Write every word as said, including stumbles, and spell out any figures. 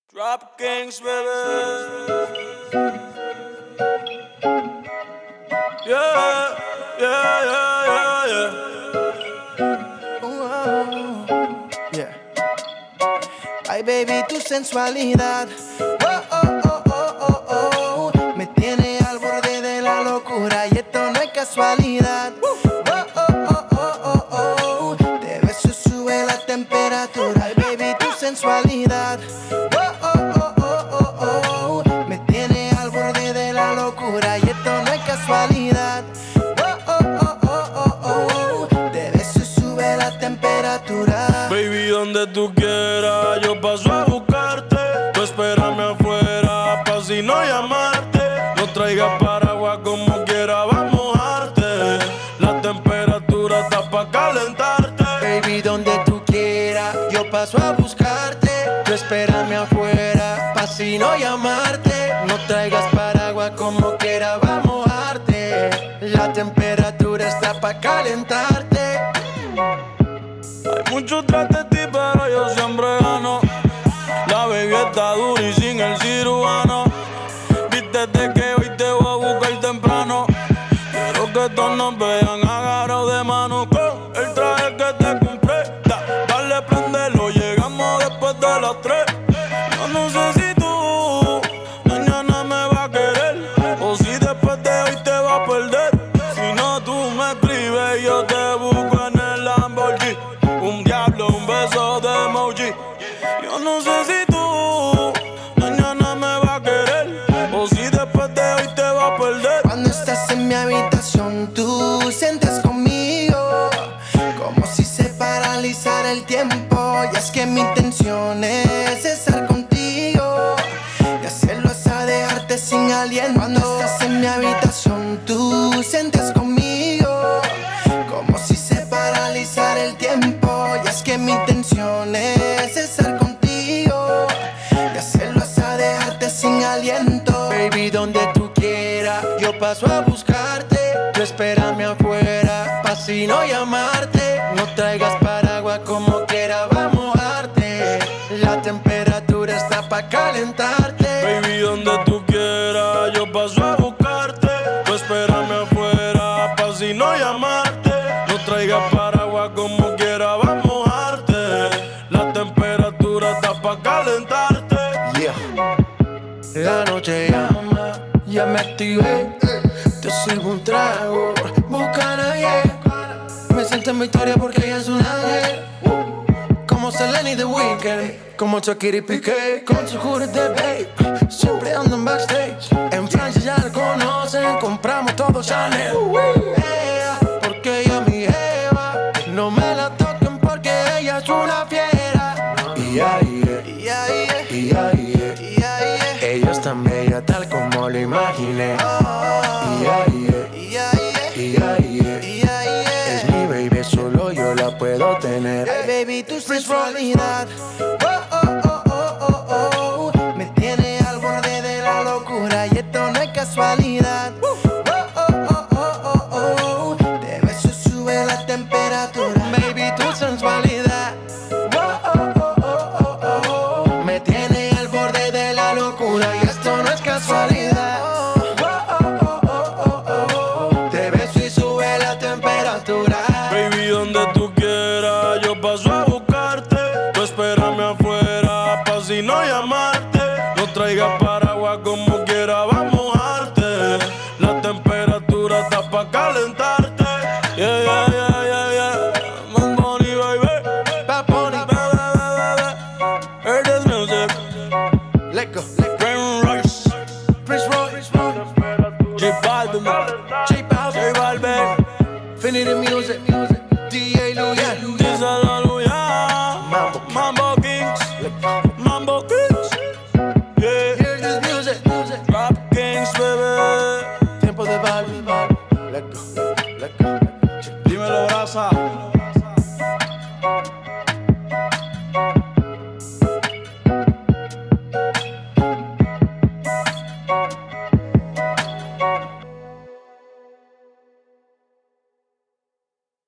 Trap Kings, baby. Yeah, yeah, yeah, yeah, yeah. Oh, yeah. Ay, baby, tu sensualidad. Oh, oh, oh, oh, oh, oh. Me tiene al borde de la locura y esto no es casualidad. Oh, oh, oh, oh, oh, oh. Te beso, sube la temperatura. Ay, baby, tu sensualidad. Oh, oh, oh, oh, oh, oh. Me tiene al borde de la locura y esto no es casualidad. Oh, oh, oh, oh, oh, oh. Te beso, sube la temperatura. Baby, donde tú quieras, yo paso a buscarte. Tú espérame afuera, pa' si no llamarte. No traigas paraguas como quiera, va a mojarte. La temperatura está pa' calentarte. Baby, donde tú quieras, yo paso a buscarte. Tú espérame afuera, pa' si no llamarte. No traigas paraguas como quiera, va a mojarte. La temperatura está pa' calentarte. Hay mucho tras de ti, pero yo siempre gano. La baby está dura y sin el cirujano. Vístete que hoy te voy a buscar temprano. Quiero que todos nos vean agarrados de mano. Con el traje que te compré, da, dale, prendelo. Llegamos después de las tres. Yo no sé si tú mañana me vas a querer, o si después de hoy te vas a perder. Si no, tú me escribes y yo te busco en el Lamborghini. Un diablo, un beso de emoji. Yo no sé si tú mañana me vas a querer, o si después de hoy te vas a perder. Cuando estás en mi habitación, tú sientes conmigo como si se paralizara el tiempo. Y es que mi intención es estar contigo y hacerlo hasta dejarte sin aliento. Cuando estás en mi habitación, tú sientes conmigo como si se paralizara el tiempo. Y es que mi intención es estar contigo y hacerlo hasta dejarte sin aliento. Baby, donde tú quieras, yo paso a buscarte. Tú espérame afuera, pa' si no llamarte. No traigas paraguas como quiera, va a mojarte. La temperatura está pa' calentarte. Baby, donde tú quieras, yo paso a buscarte. Tú espérame afuera, pa' si no llamarte. No traigas paraguas como quiera, va a mojarte. La temperatura está pa' calentarte. Yeah. La noche llama, ya me activé. Te sirvo un trago, buscan ayer. Me siento en victoria porque ella es un ángel. Como Selena y The Weeknd, como Shakira y Piqué, con su hoodie de babe. Siempre ando en backstage. En Francia ya la conocen, compramos todo Chanel. Yeah, porque ella es mi jeva. No me la toquen porque ella es una fiera. Yeah, yeah, yeah, yeah, yeah, yeah, yeah. Ella es tan bella tal como lo imaginé. Yeah, yeah, yeah, yeah, yeah, yeah. Es mi baby, solo yo la puedo tener. Hey, baby, tu sensualidad. Oh, oh, oh, oh, oh, oh. Me tiene al borde de la locura y esto no es casualidad. Oh, oh, oh, oh, oh, oh. Te beso, sube la temperatura. Baby, tu sensualidad. Oh, oh, oh, oh, oh, oh. Me tiene al borde de la locura y esto no es casualidad. Baby, donde tú quieras, yo paso a buscarte. Tú espérame afuera, pa' si no llamarte. No traigas para